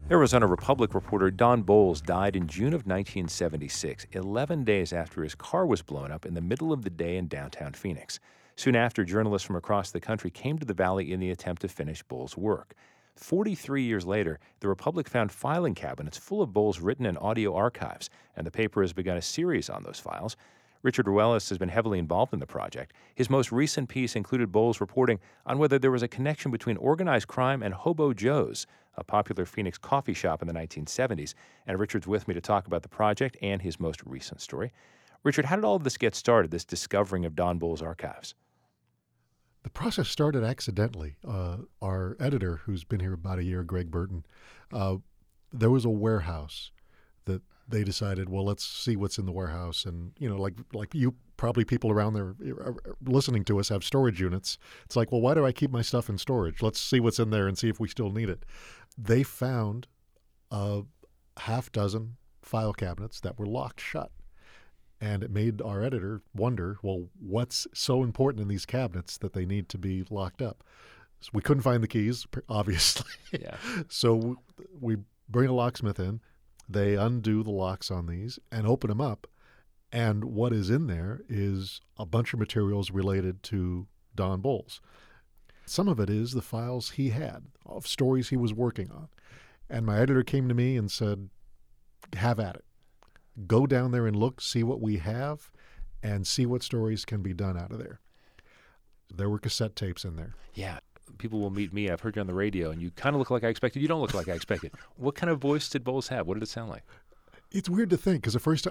Arizona Republic reporter Don Bowles died in June of 1976, 11 days after his car was blown up in the middle of the day in downtown Phoenix. Soon after, journalists from across the country came to the valley in the attempt to finish Bowles' work. 43 years later, the Republic found filing cabinets full of Bowles' written and audio archives, and the paper has begun a series on those files. Richard Ruelas has been heavily involved in the project. His most recent piece included Bowles reporting on whether there was a connection between organized crime and Hobo Joe's, a popular Phoenix coffee shop in the 1970s. And Richard's with me to talk about the project and his most recent story. Richard, how did all of this get started, this discovering of Don Bowles' archives? The process started accidentally. Our editor, who's been here about a year, Greg Burton, there was a warehouse that they decided, well, let's see what's in the warehouse. And, like you, probably people around there listening to us have storage units. It's like, well, why do I keep my stuff in storage? Let's see what's in there and see if we still need it. They found a half dozen file cabinets that were locked shut. And it made our editor wonder, well, what's so important in these cabinets that they need to be locked up? So we couldn't find the keys, obviously. Yeah. So we bring a locksmith in. They undo the locks on these and open them up. And what is in there is a bunch of materials related to Don Bowles. Some of it is the files he had of stories he was working on. And my editor came to me and said, have at it. Go down there and look, see what we have, and see what stories can be done out of there. There were cassette tapes in there. Yeah. People will meet me. I've heard you on the radio, and you kind of look like I expected. You don't look like I expected. What kind of voice did Bowles have? What did it sound like? It's weird to think, because at first,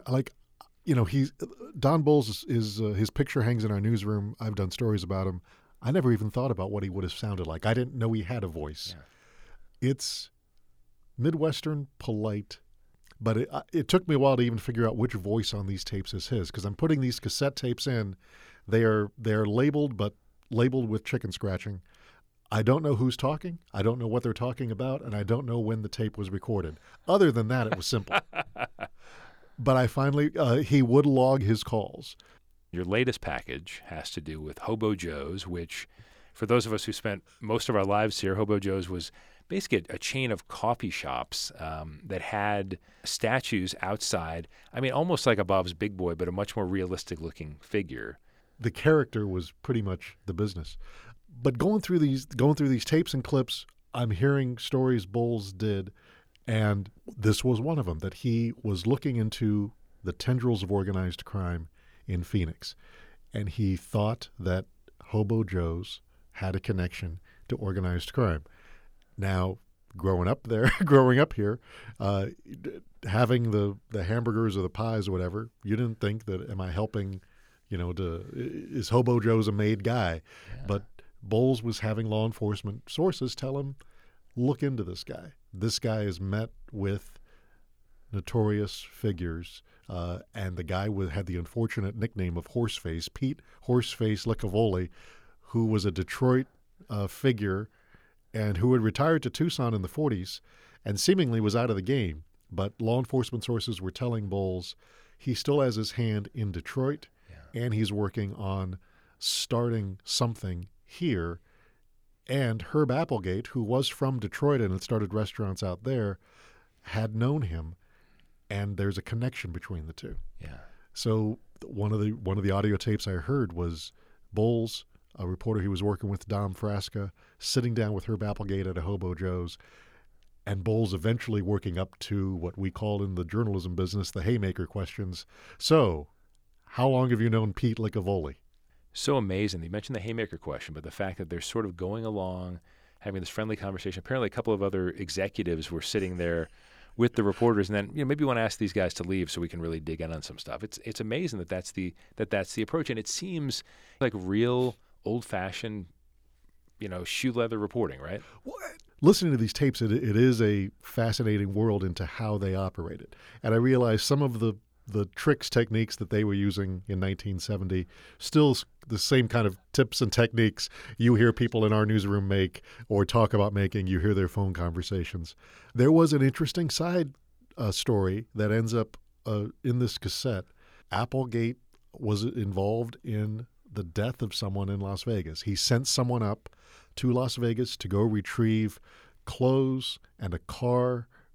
Don Bowles is his picture hangs in our newsroom. I've done stories about him. I never even thought about what he would have sounded like. I didn't know he had a voice. Yeah. It's Midwestern, polite. But it took me a while to even figure out which voice on these tapes is his, because I'm putting these cassette tapes in. They are labeled, but labeled with chicken scratching. I don't know who's talking. I don't know what they're talking about, and I don't know when the tape was recorded. Other than that, it was simple. But I finally, he would log his calls. Your latest package has to do with Hobo Joe's, which, for those of us who spent most of our lives here, Hobo Joe's was basically a chain of coffee shops that had statues outside. I mean, almost like a Bob's Big Boy, but a much more realistic-looking figure. The character was pretty much the business. But going through these tapes and clips, I'm hearing stories Bowles did, and this was one of them, that he was looking into the tendrils of organized crime in Phoenix, and he thought that Hobo Joe's had a connection to organized crime. Now, growing up here, having the hamburgers or the pies or whatever, you didn't think that, am I helping, is Hobo Joe's a made guy? Yeah. But Bowles was having law enforcement sources tell him, look into this guy. This guy is met with notorious figures, and the guy had the unfortunate nickname of Horseface, Pete Horseface Licavoli, who was a Detroit figure and who had retired to Tucson in the 40s and seemingly was out of the game. But law enforcement sources were telling Bowles he still has his hand in Detroit, and he's working on starting something here. And Herb Applegate, who was from Detroit and had started restaurants out there, had known him, and there's a connection between the two. Yeah. So one of the audio tapes I heard was Bowles, a reporter he was working with, Dom Frasca, sitting down with Herb Applegate at a Hobo Joe's, and Bowles eventually working up to what we call in the journalism business the haymaker questions. So, how long have you known Pete Licavoli? So amazing. You mentioned the haymaker question, but the fact that they're sort of going along, having this friendly conversation. Apparently a couple of other executives were sitting there with the reporters, and then maybe you want to ask these guys to leave so we can really dig in on some stuff. It's amazing that's the approach, and it seems like real old-fashioned, shoe leather reporting, right? What? Listening to these tapes, it is a fascinating world into how they operated. And I realized some of the tricks, techniques that they were using in 1970, still the same kind of tips and techniques you hear people in our newsroom make or talk about making. You hear their phone conversations. There was an interesting side story that ends up in this cassette. Applegate was involved in the death of someone in Las Vegas. He sent someone up to Las Vegas to go retrieve clothes and a car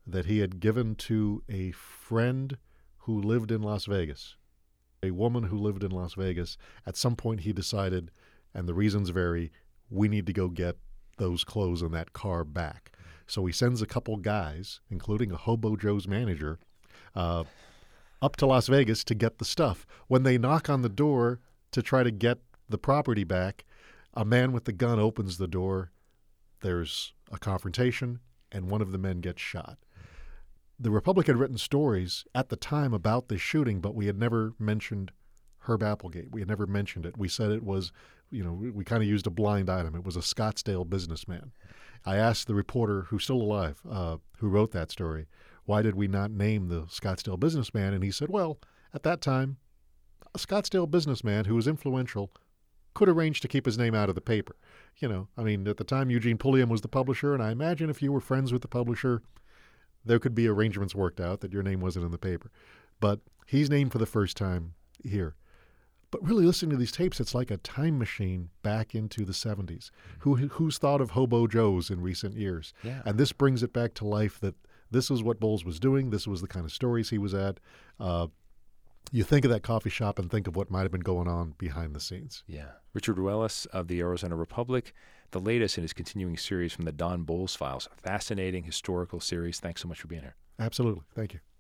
that he had given to a friend who lived in Las Vegas, a woman who lived in Las Vegas. At some point he decided, and the reasons vary, we need to go get those clothes and that car back. So he sends a couple guys, including a Hobo Joe's manager, up to Las Vegas to get the stuff. When they knock on the door to try to get the property back, a man with the gun opens the door. There's a confrontation, and one of the men gets shot. The Republic had written stories at the time about this shooting, but we had never mentioned Herb Applegate. We had never mentioned it. We said it was, we kind of used a blind item. It was a Scottsdale businessman. I asked the reporter, who's still alive, who wrote that story, why did we not name the Scottsdale businessman? And he said, well, at that time, a Scottsdale businessman who was influential could arrange to keep his name out of the paper. At the time, Eugene Pulliam was the publisher, and I imagine if you were friends with the publisher, there could be arrangements worked out that your name wasn't in the paper. But he's named for the first time here. But really listening to these tapes, it's like a time machine back into the 70s. Who's thought of Hobo Joe's in recent years? Yeah. And this brings it back to life that this is what Bowles was doing. This was the kind of stories he was at. You think of that coffee shop and think of what might have been going on behind the scenes. Yeah. Richard Ruelas of the Arizona Republic, the latest in his continuing series from the Don Bowles Files. A fascinating historical series. Thanks so much for being here. Absolutely. Thank you.